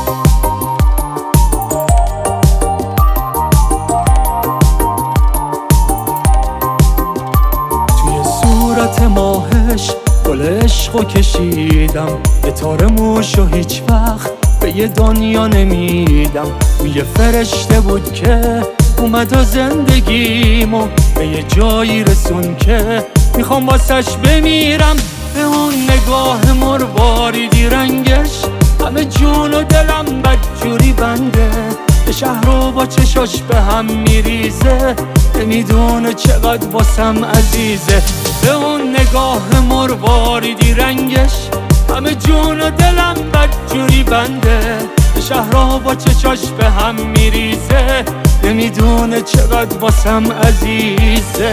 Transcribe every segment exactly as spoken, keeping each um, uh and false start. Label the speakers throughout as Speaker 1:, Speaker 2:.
Speaker 1: ماهش گل عشقو کشیدم، یه تار موشو هیچ وقت به یه دنیا نمیدم. یه فرشته بود که اومد و زندگیمو به یه جایی رسون که میخوام واسش بمیرم. به اون نگاه مرواریدی رنگش همه جون و دلم بدجوری بنده. به شهر رو با چشاش به هم میریزه، نمیدونه چقدر واسم عزیزه. به اون نگاه مرواریدی رنگش همه جون و دلم بدجوری بنده. به شهر رو با چشاش به هم میریزه، نمیدونه چقدر واسم عزیزه.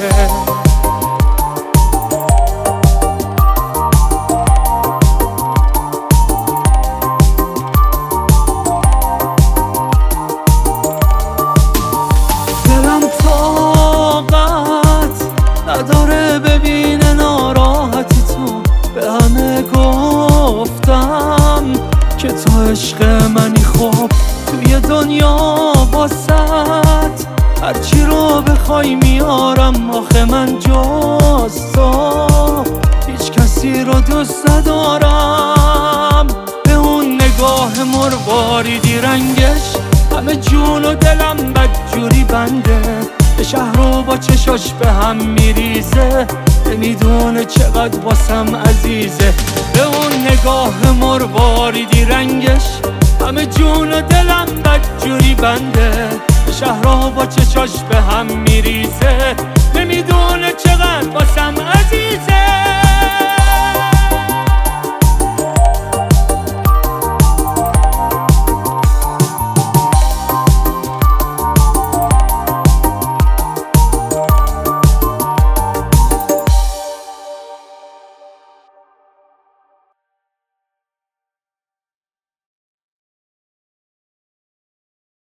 Speaker 1: نداره ببینه ناراحتی تو، به همه گفتم که تو عشق منی. خب توی دنیا واسط هرچی رو بخوای میارم، آخه من جز تو هیچ کسی رو دوست ندارم. به اون نگاه مرواریدی رنگش همه جون و دلم بدجوری بنده. به شهر رو با چشاش به هم میریزه، نمیدونه چقدر واسم عزیزه. به اون نگاه مرواریدی رنگش همه جون و دلم بدجوری بنده. به شهر رو با چشاش به هم میریزه،